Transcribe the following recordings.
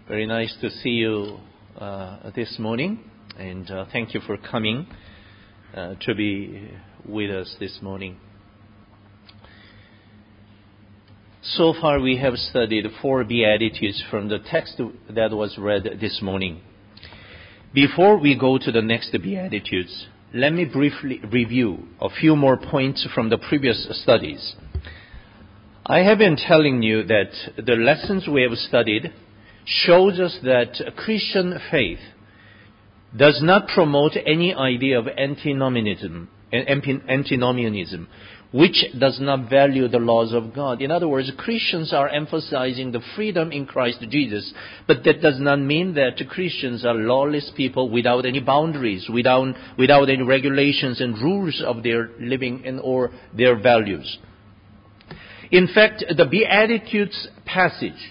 Very nice to see you this morning, and thank you for coming to be with us this morning. So far we have studied 4 Beatitudes from the text that was read this morning. Before we go to the next Beatitudes, let me briefly review a few more points from the previous studies. I have been telling you that the lessons we have studied shows us that Christian faith does not promote any idea of antinomianism, which does not value the laws of God. In other words, Christians are emphasizing the freedom in Christ Jesus, but that does not mean that Christians are lawless people without any boundaries, without any regulations and rules of their living and or their values. In fact, the Beatitudes passage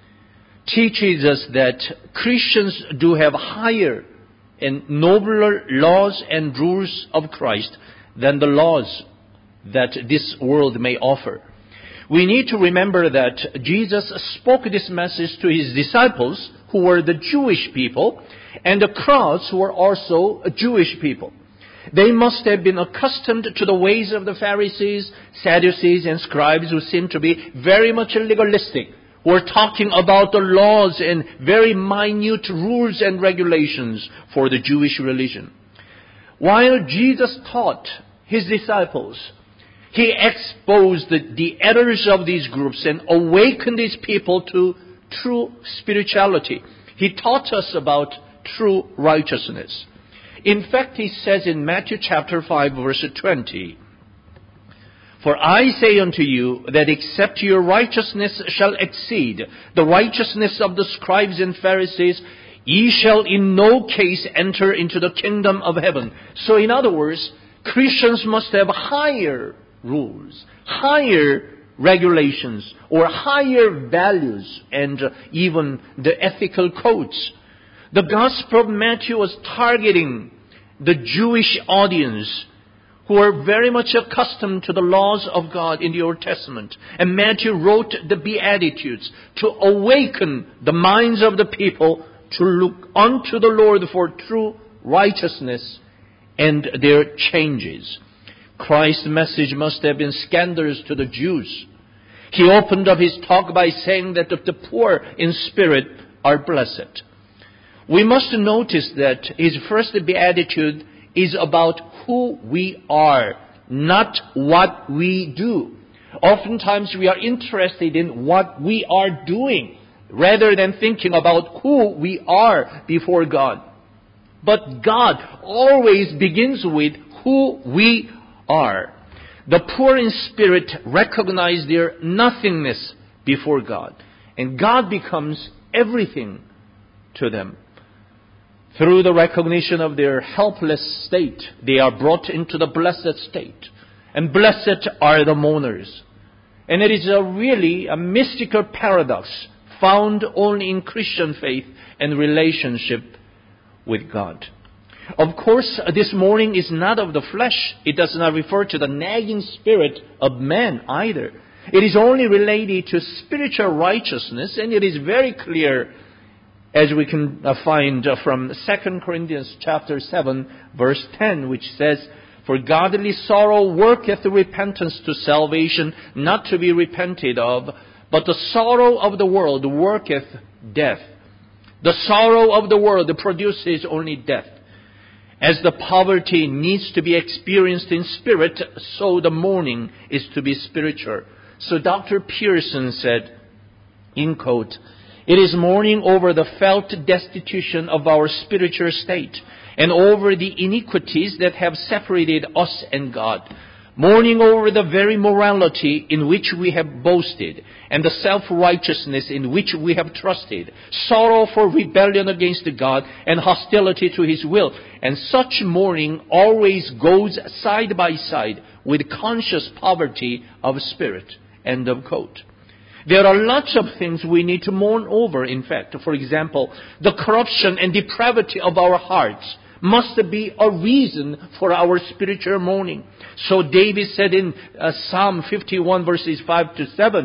teaches us that Christians do have higher and nobler laws and rules of Christ than the laws that this world may offer. We need to remember that Jesus spoke this message to his disciples, who were the Jewish people, and the crowds who were also Jewish people. They must have been accustomed to the ways of the Pharisees, Sadducees, and scribes, who seemed to be very much legalistic. We're talking about the laws and very minute rules and regulations for the Jewish religion. While Jesus taught his disciples, he exposed the errors of these groups and awakened these people to true spirituality. He taught us about true righteousness. In fact, he says in Matthew chapter 5, verse 20, "For I say unto you that except your righteousness shall exceed the righteousness of the scribes and Pharisees, ye shall in no case enter into the kingdom of heaven." So in other words, Christians must have higher rules, higher regulations, or higher values, and even the ethical codes. The Gospel of Matthew was targeting the Jewish audience who were very much accustomed to the laws of God in the Old Testament. And Matthew wrote the Beatitudes to awaken the minds of the people to look unto the Lord for true righteousness and their changes. Christ's message must have been scandalous to the Jews. He opened up his talk by saying that the poor in spirit are blessed. We must notice that his first beatitude is about who we are, not what we do. Oftentimes we are interested in what we are doing rather than thinking about who we are before God. But God always begins with who we are. The poor in spirit recognize their nothingness before God, and God becomes everything to them. Through the recognition of their helpless state, they are brought into the blessed state. And blessed are the mourners. And it is really a mystical paradox found only in Christian faith and relationship with God. Of course, this mourning is not of the flesh. It does not refer to the nagging spirit of man either. It is only related to spiritual righteousness, and it is very clear, as we can find from 2 Corinthians chapter 7, verse 10, which says, "For godly sorrow worketh repentance to salvation, not to be repented of, but the sorrow of the world worketh death." The sorrow of the world produces only death. As the poverty needs to be experienced in spirit, so the mourning is to be spiritual. So Dr. Pearson said, in quote, "It is mourning over the felt destitution of our spiritual state and over the iniquities that have separated us and God. Mourning over the very morality in which we have boasted and the self-righteousness in which we have trusted. Sorrow for rebellion against God and hostility to His will. And such mourning always goes side by side with conscious poverty of spirit." End of quote. There are lots of things we need to mourn over, in fact. For example, the corruption and depravity of our hearts must be a reason for our spiritual mourning. So David said in Psalm 51 verses 5 to 7,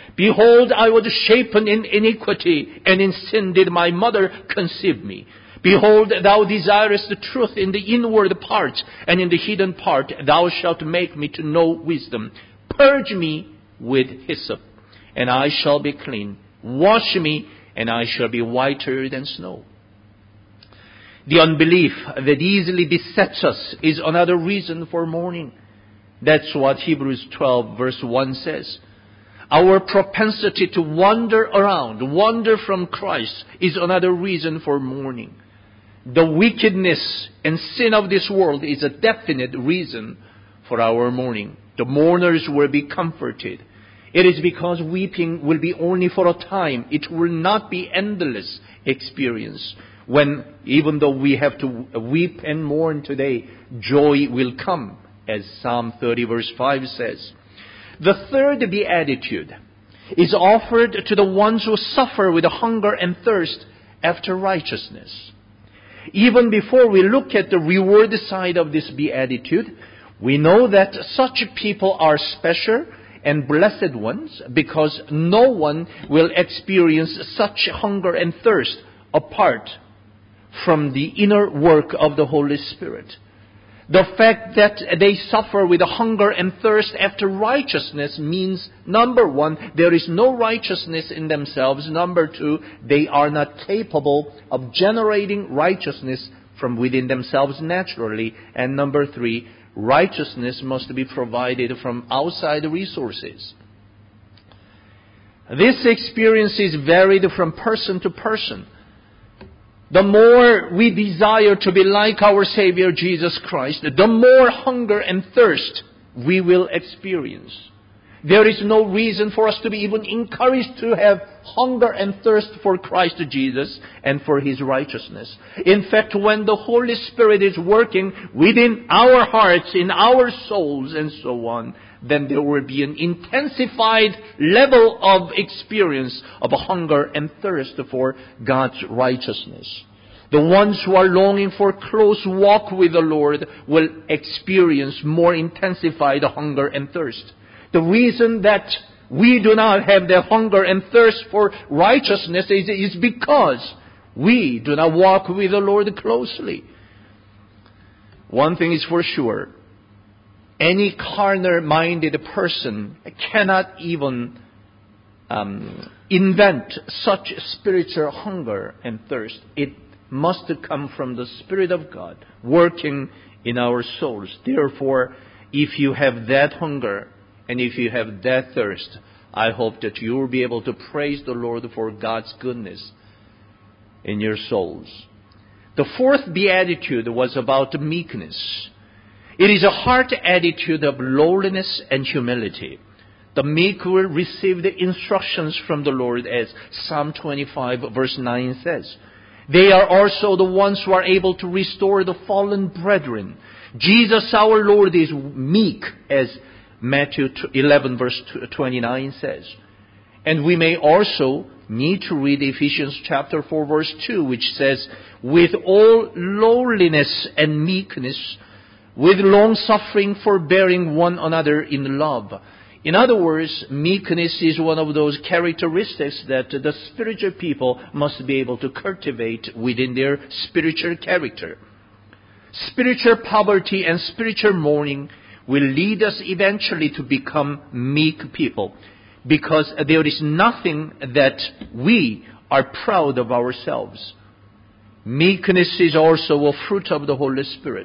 Behold, I was shapen in iniquity, and in sin did my mother conceive me. Behold, thou desirest the truth in the inward part, and in the hidden part thou shalt make me to know wisdom. Purge me with hyssop, and I shall be clean. Wash me, and I shall be whiter than snow. The unbelief that easily besets us is another reason for mourning. That's what Hebrews 12 verse 1 says. Our propensity to wander around, wander from Christ, is another reason for mourning. The wickedness and sin of this world is a definite reason for our mourning. The mourners will be comforted. It is because weeping will be only for a time. It will not be endless experience. When, even though we have to weep and mourn today, joy will come, as Psalm 30 verse 5 says. The third beatitude is offered to the ones who suffer with hunger and thirst after righteousness. Even before we look at the reward side of this beatitude, we know that such people are special and blessed ones, because no one will experience such hunger and thirst apart from the inner work of the Holy Spirit. The fact that they suffer with hunger and thirst after righteousness means, number one, there is no righteousness in themselves. Number two, they are not capable of generating righteousness from within themselves naturally. And number three, righteousness must be provided from outside resources. This experience is varied from person to person. The more we desire to be like our Savior Jesus Christ, the more hunger and thirst we will experience. There is no reason for us to be even encouraged to have hunger and thirst for Christ Jesus and for His righteousness. In fact, when the Holy Spirit is working within our hearts, in our souls, and so on, then there will be an intensified level of experience of hunger and thirst for God's righteousness. The ones who are longing for close walk with the Lord will experience more intensified hunger and thirst. The reason that we do not have the hunger and thirst for righteousness is because we do not walk with the Lord closely. One thing is for sure. Any carnal-minded person cannot even invent such spiritual hunger and thirst. It must come from the Spirit of God working in our souls. Therefore, if you have that hunger and if you have that thirst, I hope that you will be able to praise the Lord for God's goodness in your souls. The fourth beatitude was about meekness. It is a heart attitude of lowliness and humility. The meek will receive the instructions from the Lord, as Psalm 25 verse 9 says. They are also the ones who are able to restore the fallen brethren. Jesus our Lord is meek, as Matthew 11 verse 29 says. And we may also need to read Ephesians chapter 4 verse 2, which says, with all lowliness and meekness, with long-suffering, forbearing one another in love. In other words, meekness is one of those characteristics that the spiritual people must be able to cultivate within their spiritual character. Spiritual poverty and spiritual mourning will lead us eventually to become meek people, because there is nothing that we are proud of ourselves. Meekness is also a fruit of the Holy Spirit.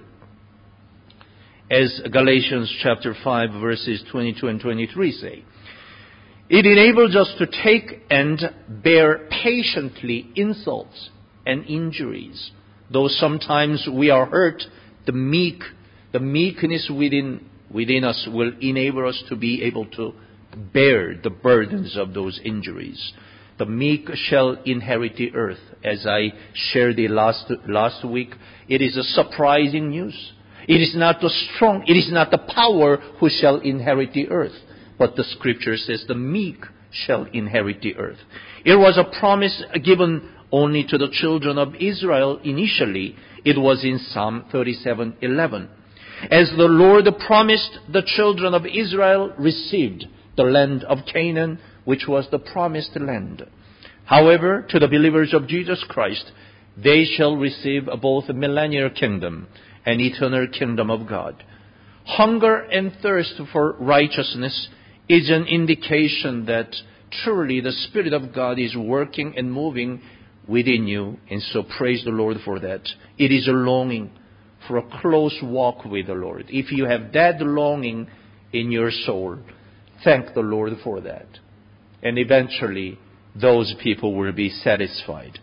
As Galatians chapter 5 verses 22 and 23 say. It enables us to take and bear patiently insults and injuries. Though sometimes we are hurt, the meekness within us will enable us to be able to bear the burdens of those injuries. The meek shall inherit the earth. As I shared the last week, it is a surprising news. It is not the strong, it is not the power who shall inherit the earth. But the scripture says the meek shall inherit the earth. It was a promise given only to the children of Israel initially. It was in Psalm 37:11. As the Lord promised, the children of Israel received the land of Canaan which was the promised land. However, to the believers of Jesus Christ, they shall receive both the millennial kingdom and eternal kingdom of God. Hunger and thirst for righteousness is an indication that truly the Spirit of God is working and moving within you. And so praise the Lord for that. It is a longing for a close walk with the Lord. If you have that longing in your soul, thank the Lord for that. And eventually, those people will be satisfied.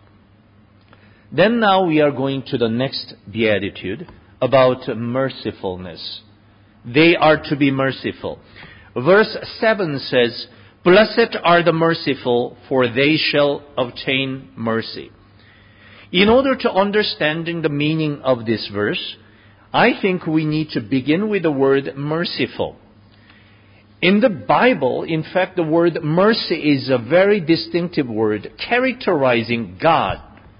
Then now we are going to the next beatitude about mercifulness. They are to be merciful. Verse 7 says, "Blessed are the merciful, for they shall obtain mercy." In order to understanding the meaning of this verse, I think we need to begin with the word merciful. In the Bible, in fact, the word mercy is a very distinctive word characterizing God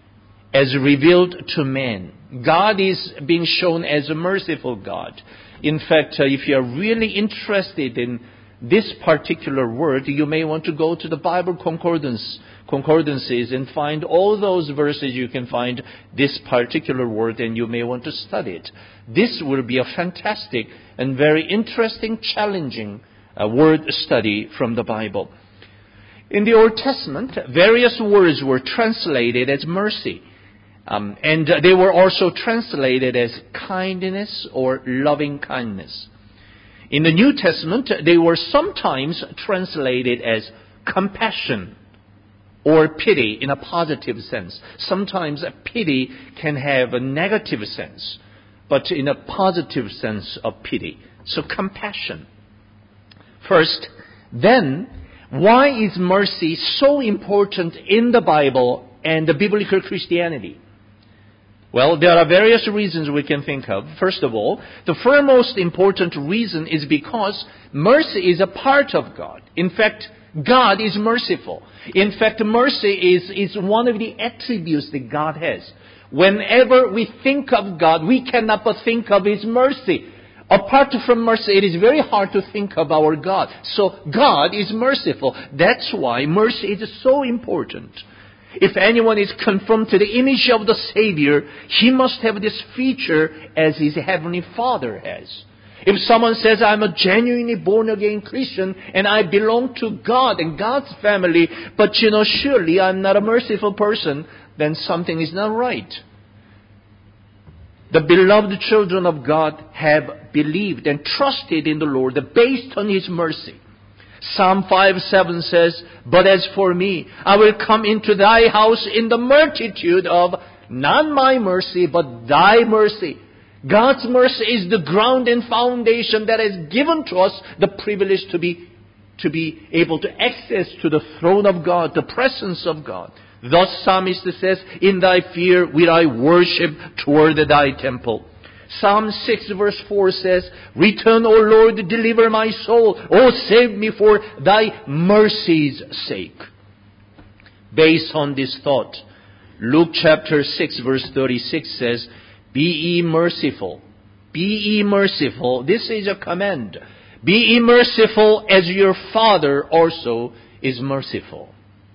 as revealed to man. God is being shown as a merciful God. In fact, if you are really interested in this particular word, you may want to go to the Bible concordances and find all those verses you can find this particular word, and you may want to study it. This will be a fantastic and very interesting, challenging word study from the Bible. In the Old Testament, various words were translated as mercy. And they were also translated as kindness or loving kindness. In the New Testament, they were sometimes translated as compassion or pity in a positive sense. Sometimes pity can have a negative sense, but in a positive sense of pity. So compassion. First, then, why is mercy so important in the Bible and the biblical Christianity? Well, there are various reasons we can think of. First of all, the foremost important reason is because mercy is a part of God. In fact, God is merciful. In fact, mercy is one of the attributes that God has. Whenever we think of God, we cannot but think of His mercy. Apart from mercy, it is very hard to think of our God. So God is merciful. That's why mercy is so important. If anyone is conformed to the image of the Savior, he must have this feature as his Heavenly Father has. If someone says, I'm a genuinely born-again Christian and I belong to God and God's family, but surely I'm not a merciful person, then something is not right. The beloved children of God have believed and trusted in the Lord based on His mercy. Psalm 5:7 says, "But as for me, I will come into thy house in the multitude of not my mercy, but thy mercy." God's mercy is the ground and foundation that has given to us the privilege to be able to access to the throne of God, the presence of God. Thus Psalmist says, "In thy fear will I worship toward thy temple." Psalm 6 verse 4 says, "Return, O Lord, deliver my soul. O save me for thy mercy's sake." Based on this thought, Luke chapter 6 verse 36 says, "Be ye merciful. Be ye merciful." This is a command. "Be ye merciful as your Father also is merciful."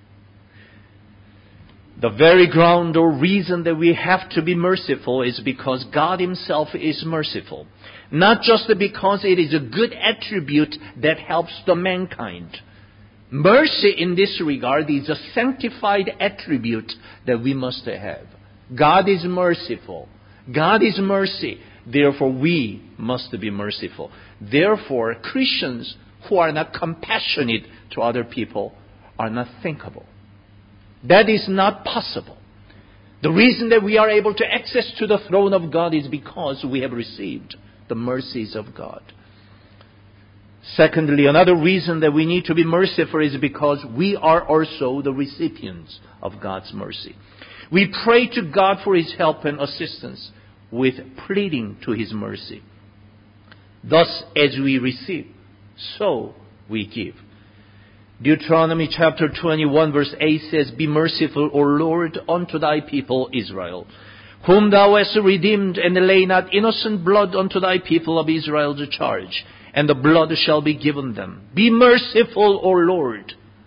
The very ground or reason that we have to be merciful is because God Himself is merciful. Not just because it is a good attribute that helps the mankind. Mercy in this regard is a sanctified attribute that we must have. God is merciful. God is mercy. Therefore, we must be merciful. Therefore, Christians who are not compassionate to other people are not thinkable. That is not possible. The reason that we are able to access to the throne of God is because we have received the mercies of God. Secondly, another reason that we need to be merciful is because we are also the recipients of God's mercy. We pray to God for His help and assistance with pleading to His mercy. Thus, as we receive, so we give. Deuteronomy chapter 21 verse 8 says, "Be merciful, O Lord, unto thy people Israel, whom thou hast redeemed, and lay not innocent blood unto thy people of Israel's charge, and the blood shall be given them. Be merciful, O Lord."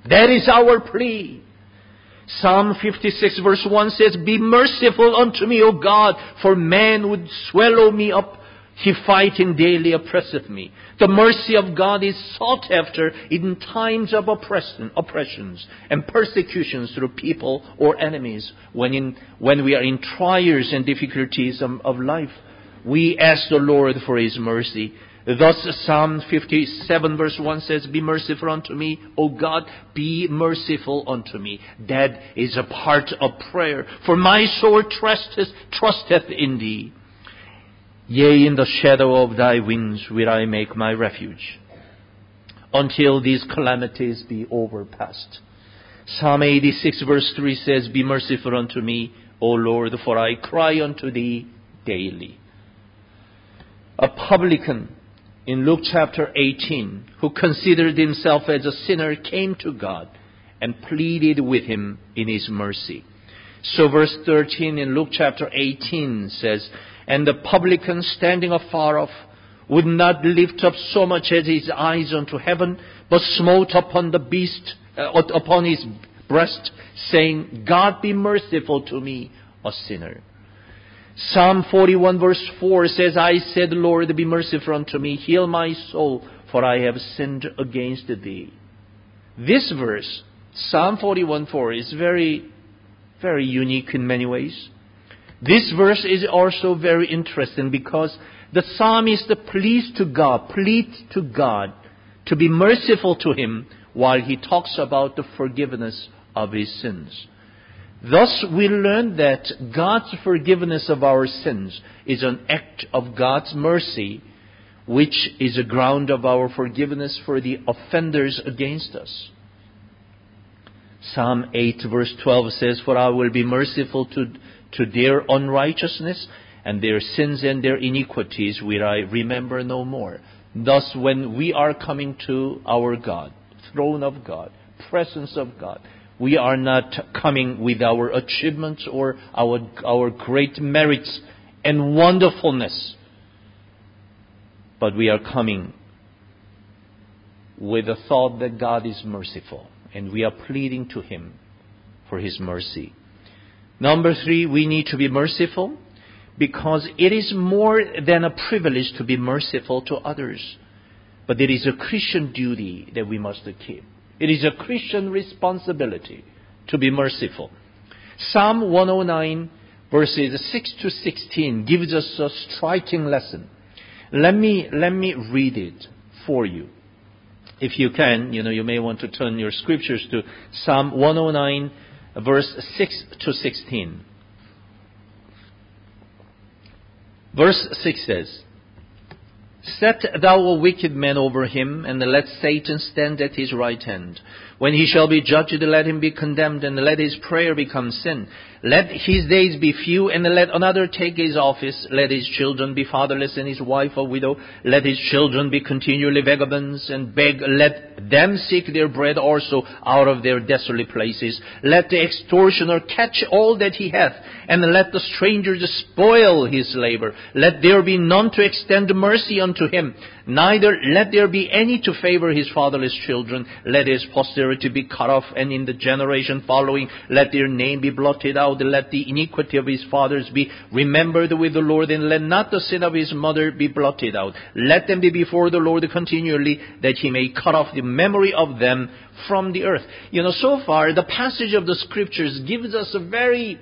That is our plea. Psalm 56 verse 1 says, "Be merciful unto me, O God, for man would swallow me up. He fighting daily oppresseth me." The mercy of God is sought after in times of oppressions and persecutions through people or enemies. When we are in trials and difficulties of life, we ask the Lord for His mercy. Thus Psalm 57 verse 1 says, "Be merciful unto me, O God, be merciful unto me." That is a part of prayer. "For my soul trusteth in thee. Yea, in the shadow of thy wings will I make my refuge, until these calamities be overpassed." Psalm 86 verse 3 says, "Be merciful unto me, O Lord, for I cry unto thee daily." A publican in Luke chapter 18, who considered himself as a sinner, came to God and pleaded with Him in His mercy. So verse 13 in Luke chapter 18 says, "And the publican, standing afar off, would not lift up so much as his eyes unto heaven, but smote upon upon his breast, saying, God be merciful to me, a sinner." Psalm 41 verse 4 says, "I said, Lord, be merciful unto me, heal my soul, for I have sinned against thee." This verse, Psalm 41:4, is very, very unique in many ways. This verse is also very interesting because the psalmist pleads to God to be merciful to him while he talks about the forgiveness of his sins. Thus we learn that God's forgiveness of our sins is an act of God's mercy, which is a ground of our forgiveness for the offenders against us. Psalm 8 verse 12 says, "For I will be merciful to their unrighteousness, and their sins and their iniquities will I remember no more." Thus, when we are coming to our God, throne of God, presence of God, we are not coming with our achievements or our great merits and wonderfulness, but we are coming with the thought that God is merciful, and we are pleading to Him for His mercy. Number 3, we need to be merciful because it is more than a privilege to be merciful to others, but it is a Christian duty that we must keep. It is a Christian responsibility to be merciful. Psalm 109 verses 6 to 16 gives us a striking lesson. Let me read it for you. If you can, you may want to turn your scriptures to Psalm 109 verse 6 to 16. Verse 6 says, "Set thou a wicked man over him, and let Satan stand at his right hand. When he shall be judged, let him be condemned, and let his prayer become sin. Let his days be few, and let another take his office. Let his children be fatherless, and his wife a widow. Let his children be continually vagabonds, and beg. Let them seek their bread also out of their desolate places. Let the extortioner catch all that he hath, and let the stranger spoil his labor. Let there be none to extend mercy unto him, neither let there be any to favor his fatherless children. Let his posterity be cut off, and in the generation following, let their name be blotted out. Let the iniquity of his fathers be remembered with the Lord, and let not the sin of his mother be blotted out. Let them be before the Lord continually, that he may cut off the memory of them from the earth." So far, the passage of the Scriptures gives us a very,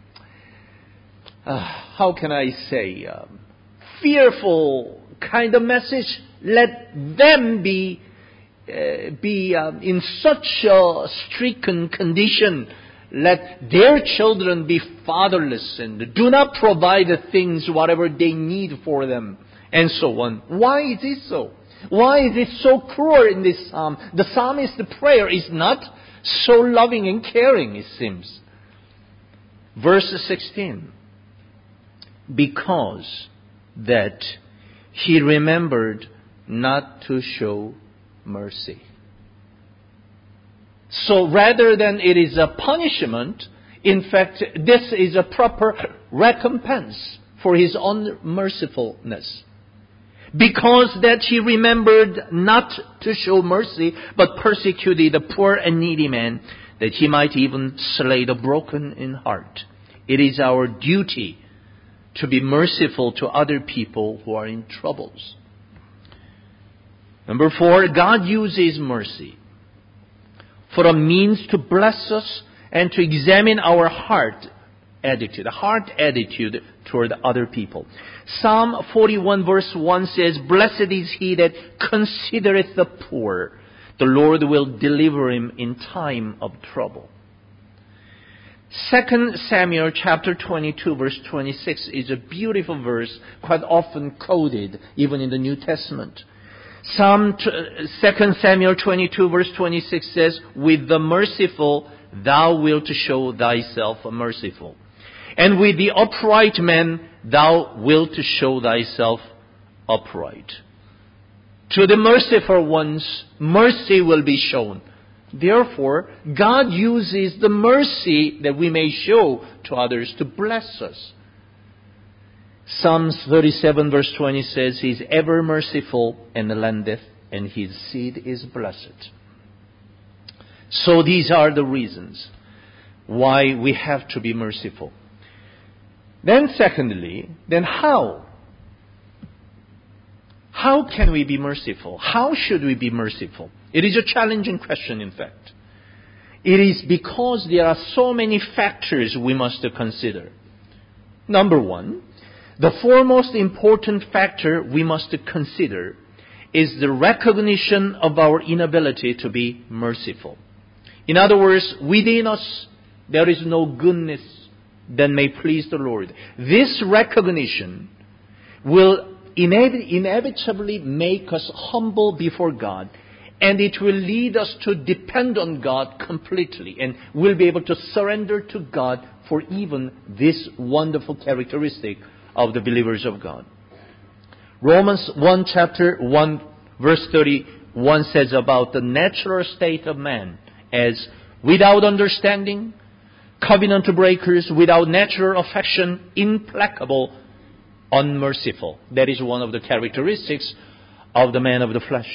fearful kind of message. Let them be in such a stricken condition. Let their children be fatherless and do not provide the things, whatever they need for them, and so on. Why is it so? Why is it so cruel in this psalm? The psalmist's prayer is not so loving and caring, it seems. Verse 16. "Because that he remembered not to show mercy." So rather than it is a punishment, in fact, this is a proper recompense for his unmercifulness. because that he remembered not to show mercy, but persecuted the poor and needy man, that he might even slay the broken in heart. It is our duty to be merciful to other people who are in troubles. Number 4, God uses mercy for a means to bless us and to examine our heart attitude toward other people. Psalm 41 verse 1 says, "Blessed is he that considereth the poor. The Lord will deliver him in time of trouble." 2 Samuel chapter 22 verse 26 is a beautiful verse, quite often quoted even in the New Testament. 2 Samuel 22 verse 26 says, "With the merciful thou wilt show thyself merciful, and with the upright man thou wilt show thyself upright." To the merciful ones, mercy will be shown. Therefore, God uses the mercy that we may show to others to bless us. Psalms 37 verse 20 says, "He is ever merciful and lendeth, and his seed is blessed." So these are the reasons why we have to be merciful. Then secondly, then how? How can we be merciful? How should we be merciful? It is a challenging question, in fact. It is because there are so many factors we must consider. Number 1, the foremost important factor we must consider is the recognition of our inability to be merciful. In other words, within us there is no goodness that may please the Lord. This recognition will inevitably make us humble before God, and it will lead us to depend on God completely, and we'll be able to surrender to God for even this wonderful characteristic of the believers of God. Romans 1 chapter 1 verse 31 says about the natural state of man as without understanding, covenant breakers, without natural affection, implacable, unmerciful. That is one of the characteristics of the man of the flesh.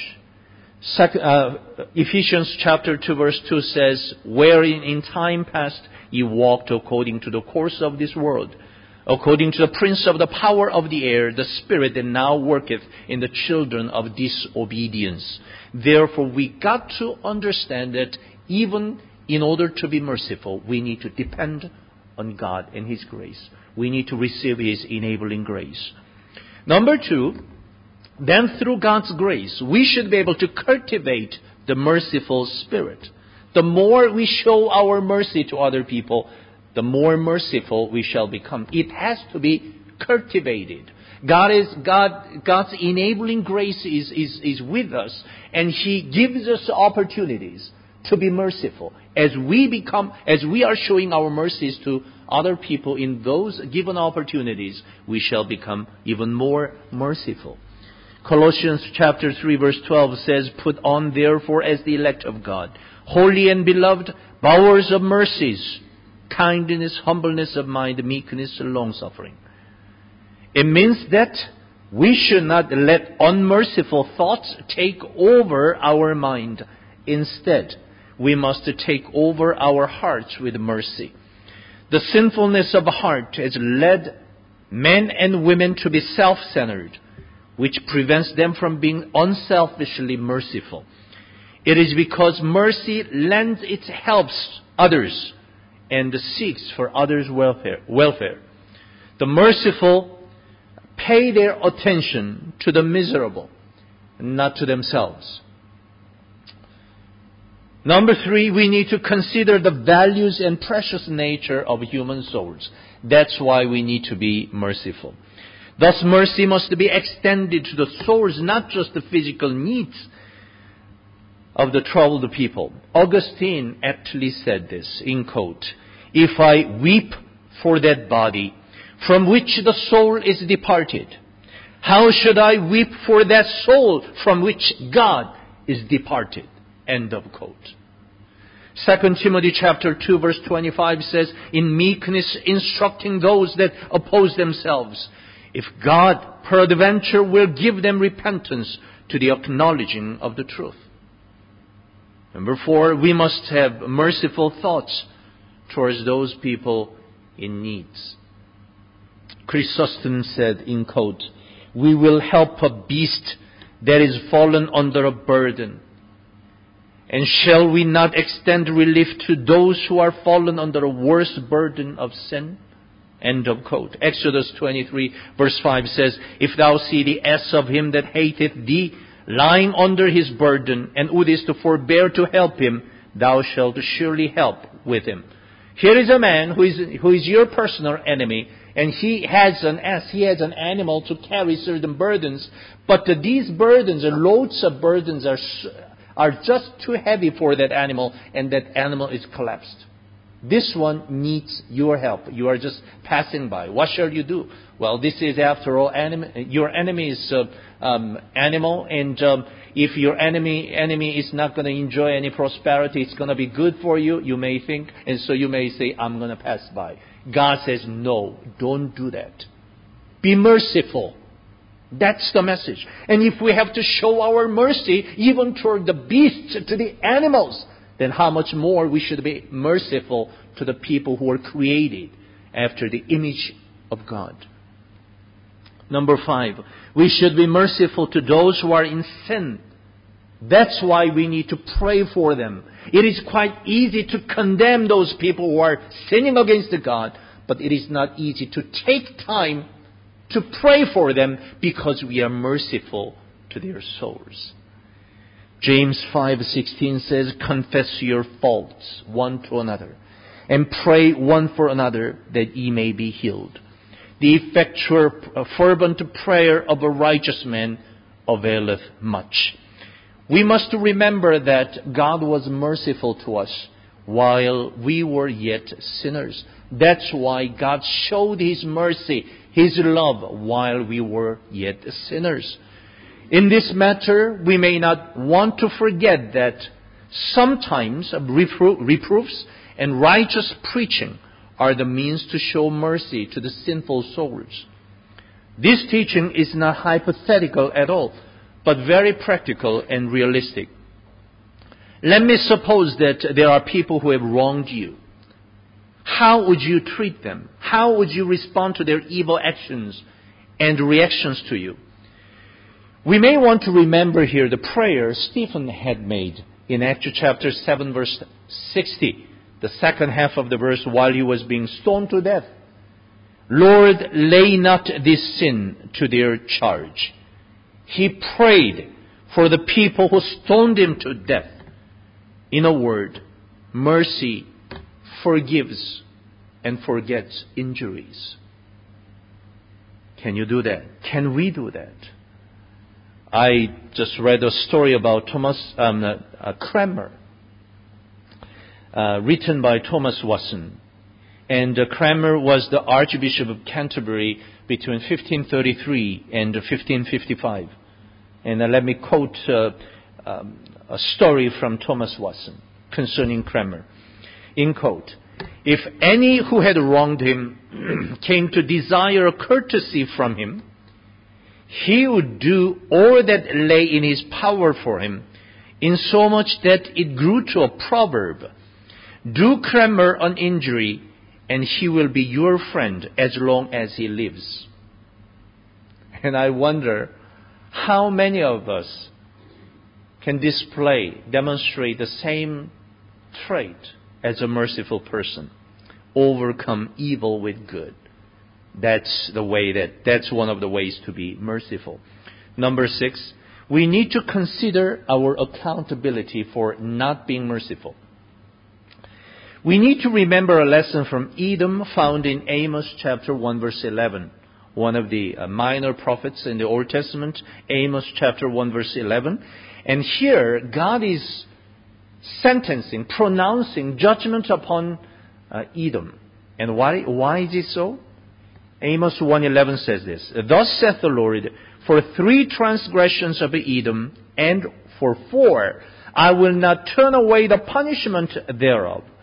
Ephesians chapter 2 verse 2 says, "Wherein in time past ye walked according to the course of this world, according to the prince of the power of the air, the spirit that now worketh in the children of disobedience." Therefore, we got to understand that even in order to be merciful, we need to depend on God and His grace. We need to receive His enabling grace. Number 2, then through God's grace, we should be able to cultivate the merciful spirit. The more we show our mercy to other people, the more merciful we shall become. It has to be cultivated. God's enabling grace is with us, and He gives us opportunities to be merciful. As we are showing our mercies to other people in those given opportunities, we shall become even more merciful. Colossians chapter 3 verse 12 says, "Put on therefore as the elect of God, holy and beloved, bowers of mercies, kindness, humbleness of mind, meekness, long-suffering." It means that we should not let unmerciful thoughts take over our mind. Instead, we must take over our hearts with mercy. The sinfulness of heart has led men and women to be self-centered, which prevents them from being unselfishly merciful. It is because mercy lends its helps others and seeks for others' welfare. The merciful pay their attention to the miserable, not to themselves. Number 3, we need to consider the values and precious nature of human souls. That's why we need to be merciful. Thus, mercy must be extended to the souls, not just the physical needs of the troubled people. Augustine actually said this, in quote, "If I weep for that body from which the soul is departed, how should I weep for that soul from which God is departed?" End of quote. 2 Timothy chapter 2 verse 25 says, "In meekness instructing those that oppose themselves, if God peradventure will give them repentance to the acknowledging of the truth. Number 4, we must have merciful thoughts towards those people in need. Chrysostom said, in quote, "We will help a beast that is fallen under a burden. And shall we not extend relief to those who are fallen under a worse burden of sin?" End of quote. Exodus 23 verse 5 says, "If thou see the ass of him that hateth thee lying under his burden, and wouldest to forbear to help him, thou shalt surely help with him." Here is a man who is your personal enemy, and he has an ass, he has an animal to carry certain burdens, but these burdens, loads of burdens, are just too heavy for that animal, and that animal is collapsed. This one needs your help. You are just passing by. What shall you do? Well, this is, after all, your enemy's animal, and if your enemy is not going to enjoy any prosperity, it's going to be good for you, you may think, and so you may say, "I'm going to pass by." God says, no, don't do that. Be merciful. That's the message. And if we have to show our mercy even toward the beasts, to the animals, then how much more we should be merciful to the people who are created after the image of God. Number 5, we should be merciful to those who are in sin. That's why we need to pray for them. It is quite easy to condemn those people who are sinning against God, but it is not easy to take time to pray for them because we are merciful to their souls. James 5:16 says, "Confess your faults one to another, and pray one for another, that ye may be healed. The effectual fervent prayer of a righteous man availeth much." We must remember that God was merciful to us while we were yet sinners. That's why God showed His mercy, His love, while we were yet sinners. In this matter, we may not want to forget that sometimes reproofs and righteous preaching are the means to show mercy to the sinful souls. This teaching is not hypothetical at all, but very practical and realistic. Let me suppose that there are people who have wronged you. How would you treat them? How would you respond to their evil actions and reactions to you? We may want to remember here the prayer Stephen had made in Acts chapter 7 verse 60, the second half of the verse, while he was being stoned to death. "Lord, lay not this sin to their charge." He prayed for the people who stoned him to death. In a word, mercy forgives and forgets injuries. Can you do that? Can we do that? I just read a story about Cranmer, written by Thomas Watson. And Cranmer was the Archbishop of Canterbury between 1533 and 1555. And let me quote a story from Thomas Watson concerning Cranmer. In quote, "If any who had wronged him came to desire a courtesy from him, he would do all that lay in his power for him, insomuch that it grew to a proverb. Do Cranmer an injury, and he will be your friend as long as he lives." And I wonder how many of us can demonstrate the same trait as a merciful person. Overcome evil with good. That's one of the ways to be merciful. Number 6, we need to consider our accountability for not being merciful. We need to remember a lesson from Edom found in Amos chapter 1 verse 11. One of the minor prophets in the Old Testament, Amos chapter 1 verse 11. And here, God is pronouncing judgment upon Edom. And why is it so? Amos 1:11 says this, "Thus saith the Lord, for 3 transgressions of Edom, and for 4, I will not turn away the punishment thereof.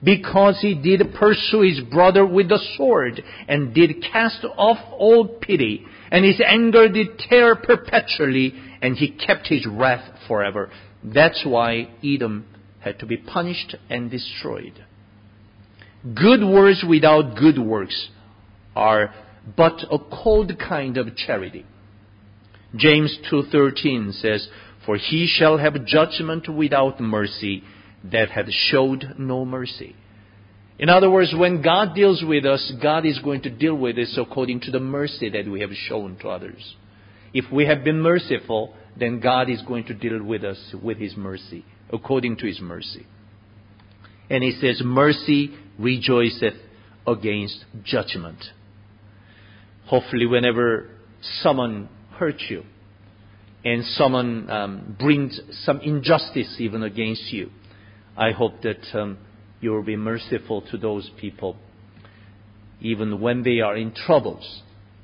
because he did pursue his brother with the sword, and did cast off all pity, and his anger did tear perpetually, and he kept his wrath forever. That's why Edom had to be punished and destroyed. Good words without good works are but a cold kind of charity. James 2:13 says, "For he shall have judgment without mercy, that hath showed no mercy." In other words, when God deals with us, God is going to deal with us according to the mercy that we have shown to others. If we have been merciful, then God is going to deal with us with His mercy, according to His mercy. And He says, "Mercy rejoiceth against judgment." Hopefully, whenever someone hurts you, and someone brings some injustice even against you, I hope that you will be merciful to those people, even when they are in troubles.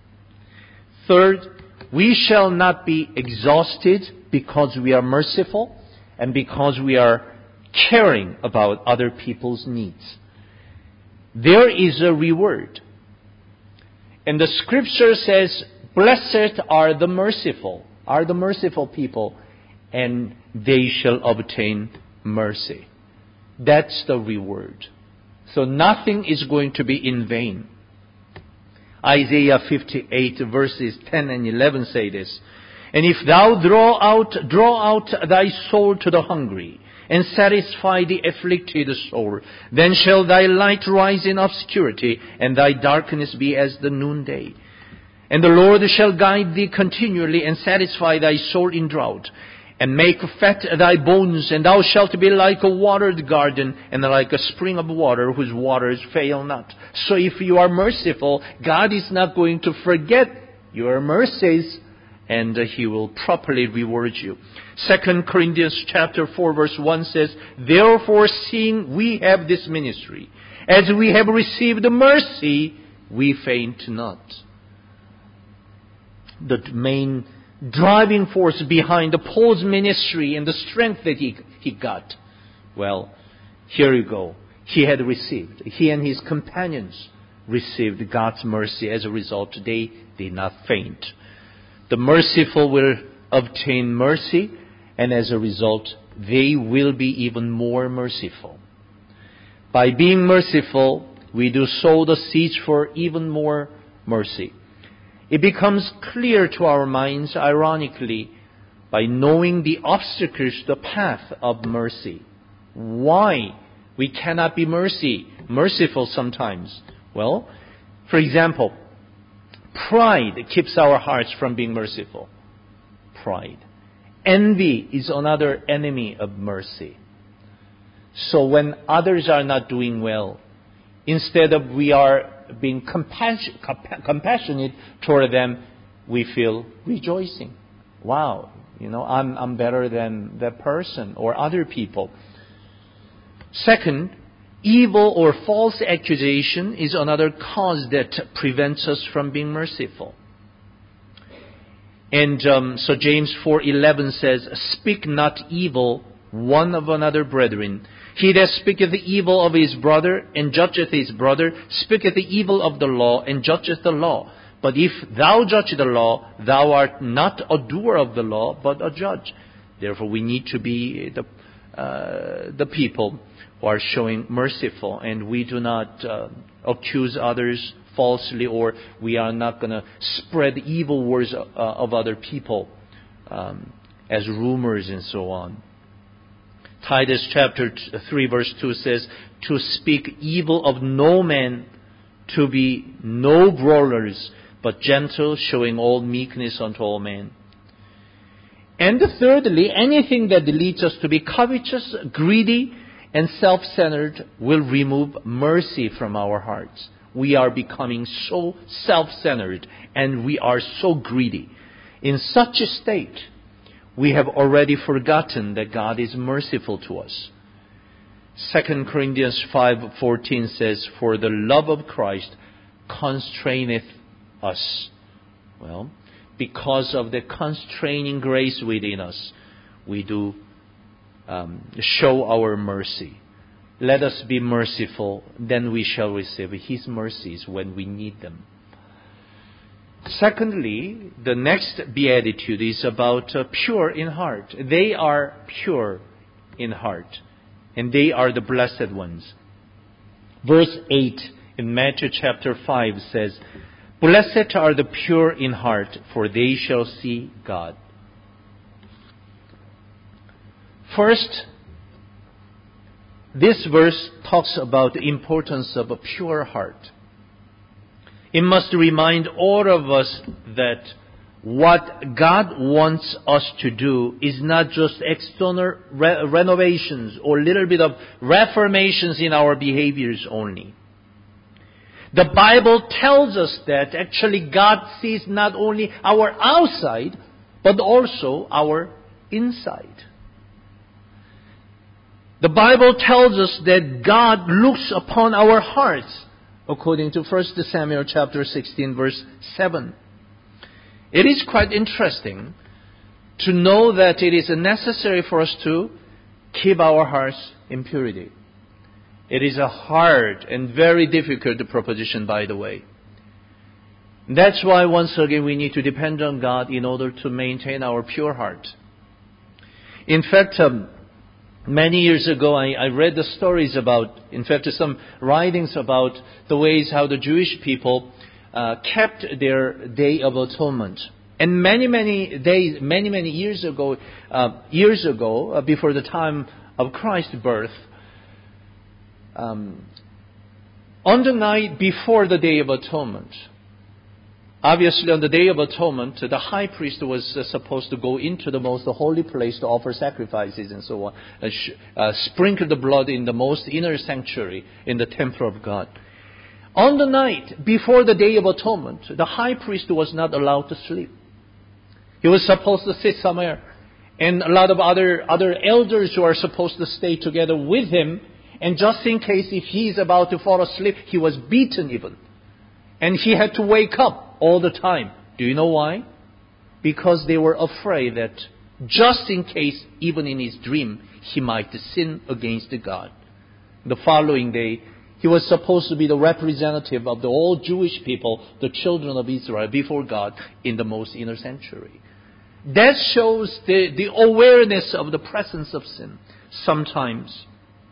Third, we shall not be exhausted because we are merciful and because we are caring about other people's needs. There is a reward. And the scripture says, "Blessed are the merciful people, and they shall obtain mercy." That's the reward. So nothing is going to be in vain. Isaiah 58 verses 10 and 11 say this, "And if thou draw out thy soul to the hungry, and satisfy the afflicted soul, then shall thy light rise in obscurity, and thy darkness be as the noonday. And the Lord shall guide thee continually, and satisfy thy soul in drought, and make fat thy bones, and thou shalt be like a watered garden, and like a spring of water whose waters fail not." So if you are merciful, God is not going to forget your mercies, and He will properly reward you. 2 Corinthians chapter 4 verse 1 says, "Therefore, seeing we have this ministry, as we have received mercy, we faint not." The main driving force behind Paul's ministry and the strength that he got, well, here you go. He and his companions received God's mercy. As a result, they did not faint. The merciful will obtain mercy, and as a result, they will be even more merciful. By being merciful, we do sow the seeds for even more mercy. It becomes clear to our minds, ironically, by knowing the obstacles to the path of mercy. Why we cannot be merciful sometimes? Well, for example, pride keeps our hearts from being merciful. Pride. Envy is another enemy of mercy. So when others are not doing well, instead of we are being compassionate toward them, we feel rejoicing. Wow, I'm better than that person or other people. Second, evil or false accusation is another cause that prevents us from being merciful. And so James 4:11 says, "Speak not evil one of another, brethren. He that speaketh the evil of his brother and judgeth his brother speaketh the evil of the law and judgeth the law. But if thou judge the law, thou art not a doer of the law, but a judge." Therefore, we need to be the people who are showing merciful, and we do not accuse others falsely, or we are not going to spread evil words of other people as rumors and so on. Titus chapter 3 verse 2 says, "To speak evil of no man, to be no brawlers, but gentle, showing all meekness unto all men." And thirdly, anything that leads us to be covetous, greedy, and self-centered will remove mercy from our hearts. We are becoming so self-centered, and we are so greedy. In such a state, we have already forgotten that God is merciful to us. 2 Corinthians 5:14 says, "For the love of Christ constraineth us." Well, because of the constraining grace within us, we do show our mercy. let us be merciful, then we shall receive His mercies when we need them. Secondly, the next beatitude is about pure in heart. They are pure in heart, and they are the blessed ones. Verse 8 in Matthew chapter 5 says, "Blessed are the pure in heart, for they shall see God." First, this verse talks about the importance of a pure heart. It must remind all of us that what God wants us to do is not just external renovations or little bit of reformations in our behaviors only. The Bible tells us that actually God sees not only our outside, but also our inside. The Bible tells us that God looks upon our hearts, according to 1 Samuel chapter 16, verse 7. It is quite interesting to know that it is necessary for us to keep our hearts in purity. It is a hard and very difficult proposition, by the way. That's why, once again, we need to depend on God in order to maintain our pure heart. In fact, many years ago, I read the stories about, in fact, some writings about the ways how the Jewish people kept their Day of Atonement. And many years ago, before the time of Christ's birth, on the night before the Day of Atonement, obviously on the Day of Atonement, the high priest was supposed to go into the most holy place to offer sacrifices and so on, sprinkle the blood in the most inner sanctuary in the temple of God. On the night before the Day of Atonement, the high priest was not allowed to sleep. He was supposed to sit somewhere, and a lot of other elders who are supposed to stay together with him, and just in case if he is about to fall asleep, he was beaten even. And he had to wake up all the time. Do you know why? Because they were afraid that just in case, even in his dream, he might sin against God. The following day, he was supposed to be the representative of the all Jewish people, the children of Israel, before God in the most inner sanctuary. That shows the awareness of the presence of sin. Sometimes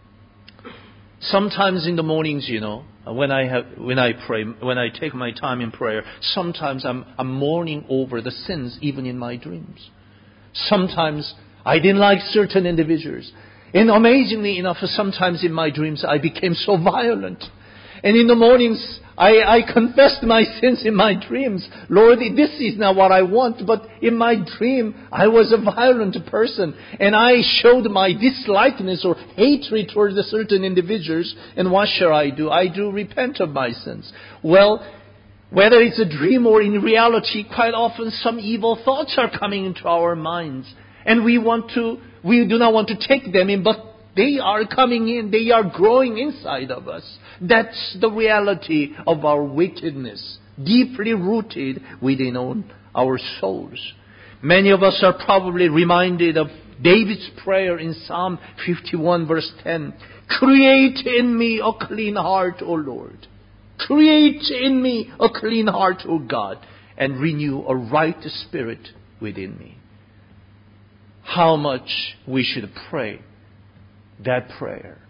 in the mornings, when I pray, when I take my time in prayer, sometimes I'm mourning over the sins even in my dreams. Sometimes I didn't like certain individuals. And amazingly enough, sometimes in my dreams I became so violent. And in the mornings I confessed my sins in my dreams. Lord, this is not what I want. But in my dream I was a violent person. And I showed my dislikeness or hatred towards certain individuals. And what shall I do? I do repent of my sins. Well, whether it's a dream or in reality, quite often some evil thoughts are coming into our minds. And we do not want to take them in, but they are coming in. They are growing inside of us. That's the reality of our wickedness, deeply rooted within our souls. Many of us are probably reminded of David's prayer in Psalm 51 verse 10. Create in me a clean heart, O Lord. Create in me a clean heart, O God, and renew a right spirit within me. How much we should pray that prayer.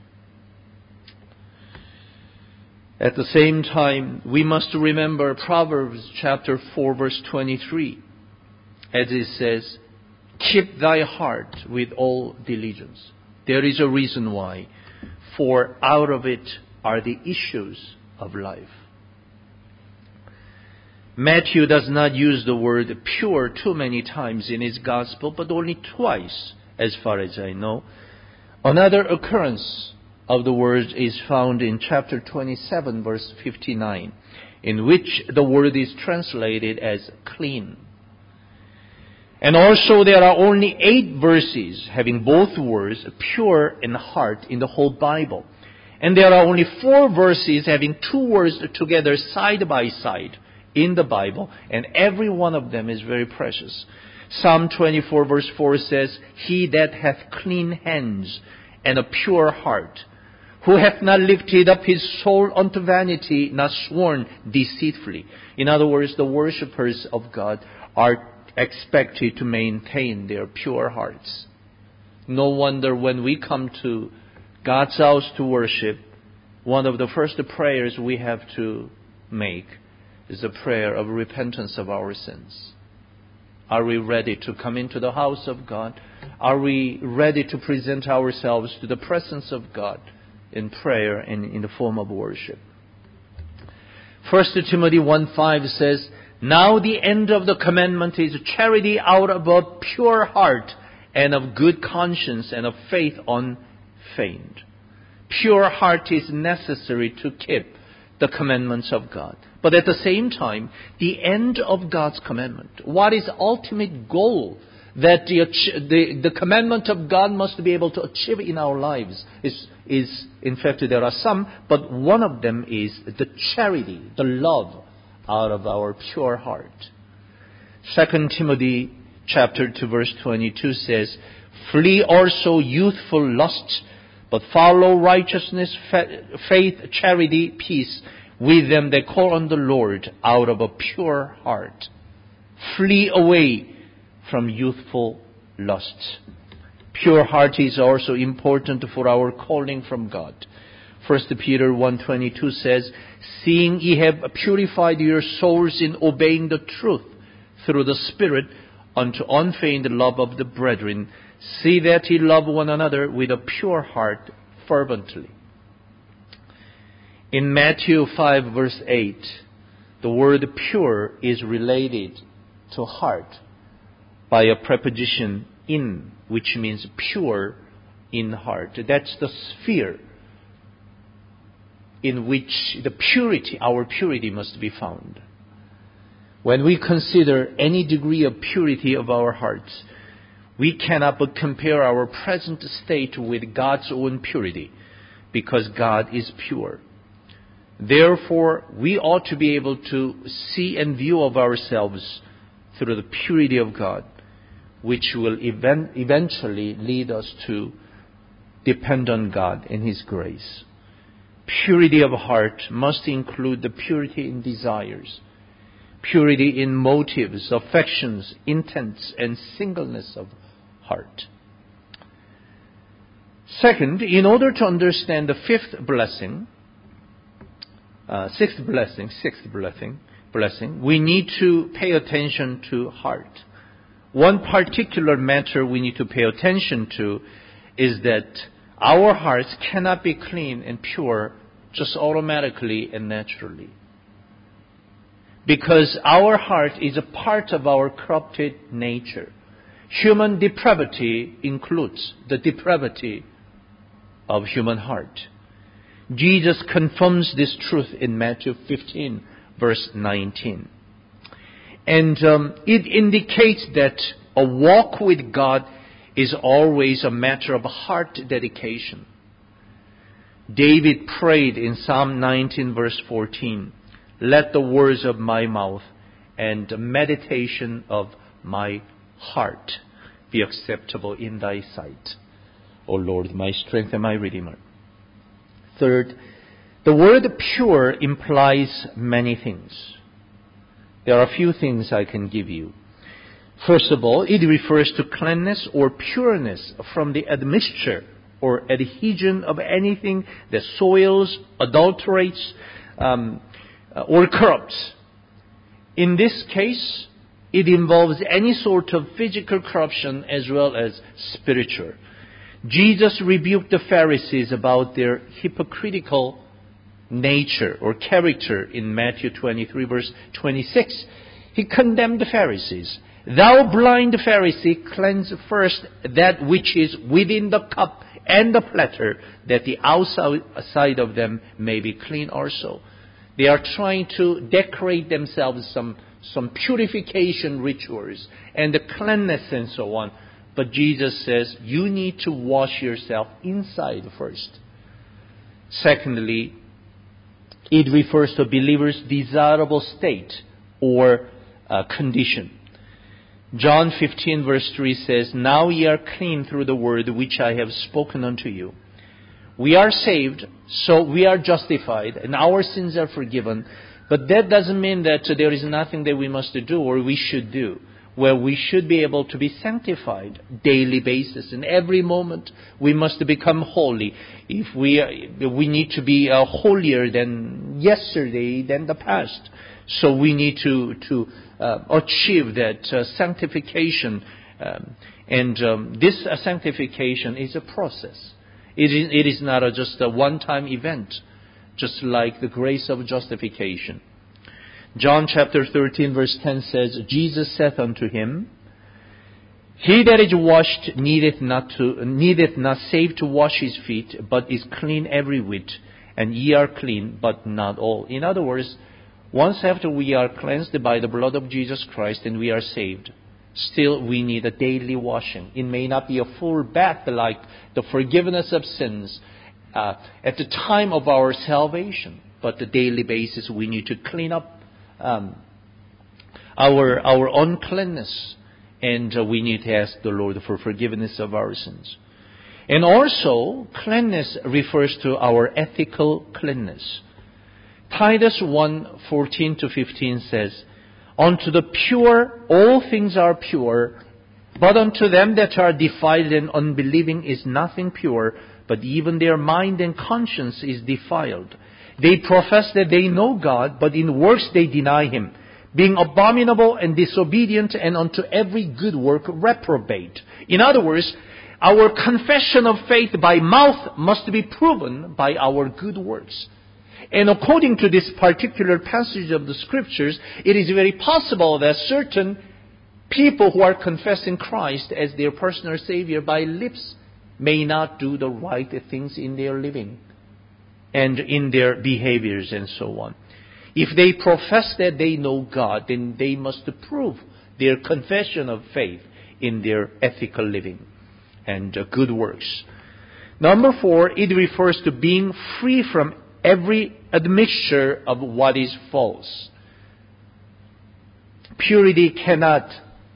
At the same time, we must remember Proverbs chapter 4 verse 23, as it says, keep thy heart with all diligence. There is a reason why, for out of it are the issues of life. Matthew does not use the word pure too many times in his gospel, but only twice, as far as I know. Another occurrence of the word is found in chapter 27, verse 59, in which the word is translated as clean. And also there are only 8 verses having both words, pure and heart, in the whole Bible. And there are only 4 verses having 2 words together side by side in the Bible, and every one of them is very precious. Psalm 24 verse 4 says, he that hath clean hands and a pure heart, who hath not lifted up his soul unto vanity, not sworn deceitfully. In other words, the worshippers of God are expected to maintain their pure hearts. No wonder when we come to God's house to worship, one of the first prayers we have to make is a prayer of repentance of our sins. Are we ready to come into the house of God? Are we ready to present ourselves to the presence of God in prayer and in the form of worship? 1 Timothy 1:5 says, "Now the end of the commandment is charity out of a pure heart and of good conscience and of faith unfeigned." Pure heart is necessary to keep the commandments of God. But at the same time, the end of God's commandment, what is ultimate goal that the commandment of God must be able to achieve in our lives is in fact, there are some, but one of them is the charity, the love out of our pure heart. 2 Timothy chapter 2 verse 22 says, "Flee also youthful lusts, but follow righteousness, faith, charity, peace with them that call on the Lord out of a pure heart." Flee away from youthful lusts. Pure heart is also important for our calling from God. 1 Peter 1:22 says, "Seeing ye have purified your souls in obeying the truth through the Spirit unto unfeigned love of the brethren, see that ye love one another with a pure heart fervently." In Matthew 5 verse 8, the word pure is related to heart by a preposition in, which means pure in heart. That's the sphere in which the purity, our purity must be found. When we consider any degree of purity of our hearts, we cannot but compare our present state with God's own purity, because God is pure. Therefore, we ought to be able to see and view of ourselves through the purity of God, which will eventually lead us to depend on God and His grace. Purity of heart must include the purity in desires, purity in motives, affections, intents, and singleness of heart. Second, in order to understand the sixth blessing, we need to pay attention to heart. One particular matter we need to pay attention to is that our hearts cannot be clean and pure just automatically and naturally. Because our heart is a part of our corrupted nature. Human depravity includes the depravity of human heart. Jesus confirms this truth in Matthew 15, verse 19. And it indicates that a walk with God is always a matter of heart dedication. David prayed in Psalm 19, verse 14, "Let the words of my mouth and the meditation of my heart be acceptable in thy sight, O Lord, my strength and my Redeemer." Third, the word pure implies many things. There are a few things I can give you. First of all, it refers to cleanness or pureness from the admixture or adhesion of anything that soils, adulterates, or corrupts. In this case, it involves any sort of physical corruption as well as spiritual. Jesus rebuked the Pharisees about their hypocritical nature or character in Matthew 23 verse 26. He condemned the Pharisees. "Thou blind Pharisee, cleanse first that which is within the cup and the platter, that the outside of them may be clean also." They are trying to decorate themselves some purification rituals and the cleanness and so on. But Jesus says, you need to wash yourself inside first. Secondly, it refers to a believer's desirable state or condition. John 15 verse 3 says, "Now ye are clean through the word which I have spoken unto you. We are saved, so we are justified, and our sins are forgiven. But that doesn't mean that there is nothing that we must do or we should do. Well, we should be able to be sanctified daily basis. In every moment, we must become holy. If we need to be holier than yesterday, than the past. So we need to achieve that sanctification. This sanctification is a process. It is not just a one-time event, just like the grace of justification. John chapter 13 verse 10 says, Jesus saith unto him, He that is washed needeth not save to wash his feet, but is clean every whit, and ye are clean, but not all. In other words, once after we are cleansed by the blood of Jesus Christ and we are saved, still we need a daily washing. It may not be a full bath like the forgiveness of sins at the time of our salvation, but the daily basis we need to clean up our uncleanness, and we need to ask the Lord for forgiveness of our sins. And also, cleanness refers to our ethical cleanness. Titus 1:14-15 says, Unto the pure all things are pure, but unto them that are defiled and unbelieving is nothing pure, but even their mind and conscience is defiled. They profess that they know God, but in works they deny Him, being abominable and disobedient, and unto every good work reprobate. In other words, our confession of faith by mouth must be proven by our good works. And according to this particular passage of the Scriptures, it is very possible that certain people who are confessing Christ as their personal Savior by lips may not do the right things in their living and in their behaviors and so on. If they profess that they know God, then they must prove their confession of faith in their ethical living and good works. Number 4, it refers to being free from every admixture of what is false. Purity cannot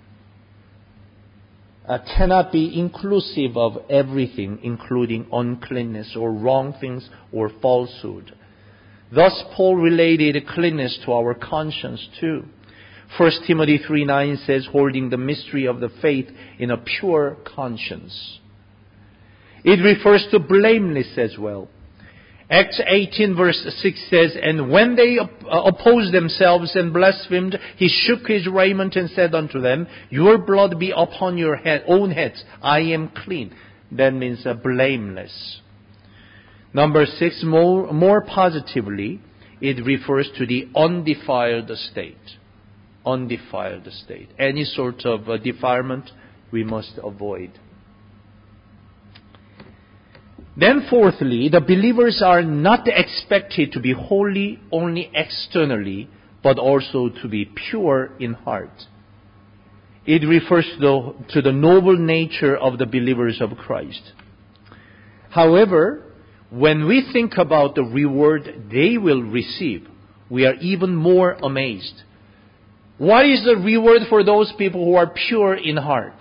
be inclusive of everything, including uncleanness or wrong things or falsehood. Thus, Paul related cleanness to our conscience too. 1 Timothy 3:9 says, holding the mystery of the faith in a pure conscience. It refers to blameless as well. Acts 18 verse 6 says, And when they opposed themselves and blasphemed, he shook his raiment and said unto them, Your blood be upon your own heads. I am clean. That means blameless. Number 6, more positively, it refers to the undefiled state. Undefiled state. Any sort of defilement we must avoid. Then fourthly, the believers are not expected to be holy only externally, but also to be pure in heart. It refers to the noble nature of the believers of Christ. However, when we think about the reward they will receive, we are even more amazed. What is the reward for those people who are pure in heart?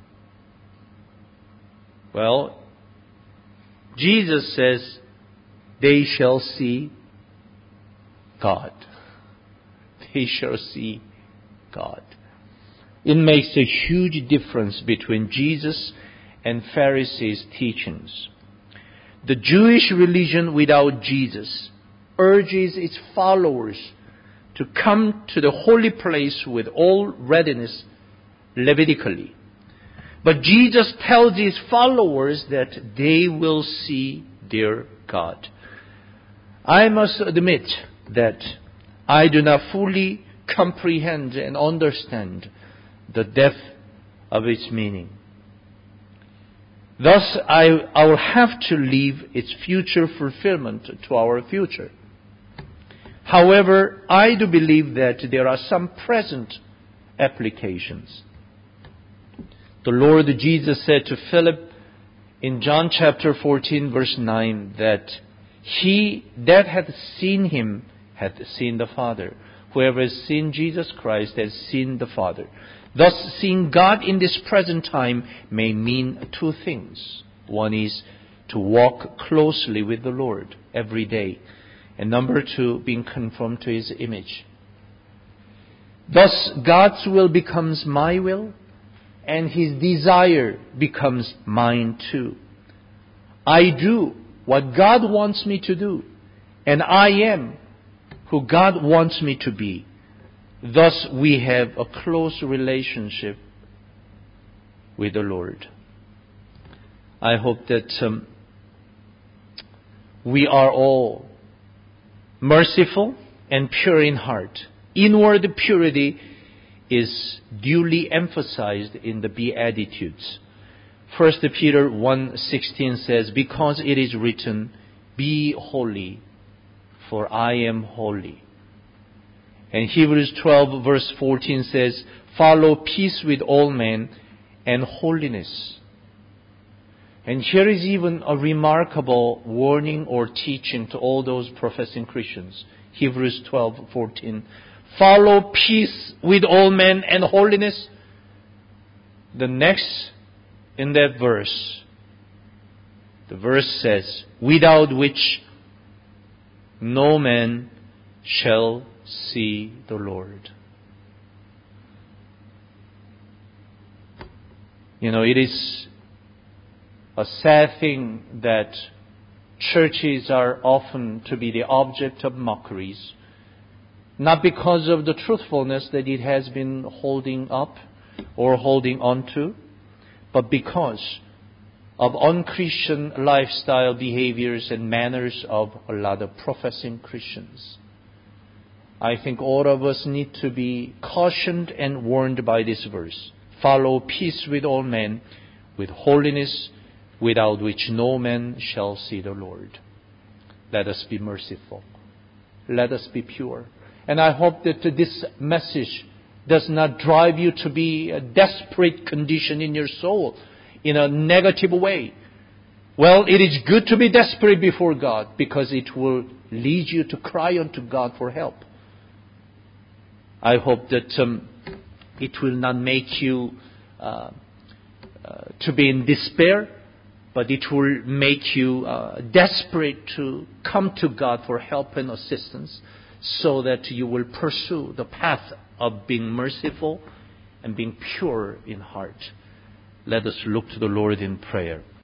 Well, Jesus says, they shall see God. They shall see God. It makes a huge difference between Jesus and Pharisees' teachings. The Jewish religion without Jesus urges its followers to come to the holy place with all readiness Levitically. But Jesus tells his followers that they will see their God. I must admit that I do not fully comprehend and understand the depth of its meaning. Thus, I will have to leave its future fulfillment to our future. However, I do believe that there are some present applications. The Lord Jesus said to Philip in John chapter 14 verse 9 that he that hath seen him hath seen the Father. Whoever has seen Jesus Christ has seen the Father. Thus, seeing God in this present time may mean two things. One is to walk closely with the Lord every day. And number 2, being conformed to His image. Thus, God's will becomes my will, and His desire becomes mine too. I do what God wants me to do, and I am who God wants me to be. Thus, we have a close relationship with the Lord. I hope that we are all merciful and pure in heart. Inward purity is duly emphasized in the Beatitudes. 1 Peter 1:16 says, because it is written, be holy, for I am holy. And Hebrews 12 verse 14 says, follow peace with all men and holiness. And here is even a remarkable warning or teaching to all those professing Christians. Hebrews 12:14. Follow peace with all men and holiness. The next in that verse, the verse says, without which no man shall see the Lord. It is a sad thing that churches are often to be the object of mockeries, not because of the truthfulness that it has been holding up or holding on to, but because of unchristian lifestyle behaviors and manners of a lot of professing Christians. I think all of us need to be cautioned and warned by this verse. Follow peace with all men, with holiness, without which no man shall see the Lord. Let us be merciful. Let us be pure. And I hope that this message does not drive you to be a desperate condition in your soul in a negative way. Well, it is good to be desperate before God because it will lead you to cry unto God for help. I hope that it will not make you to be in despair, but it will make you desperate to come to God for help and assistance so that you will pursue the path of being merciful and being pure in heart. Let us look to the Lord in prayer.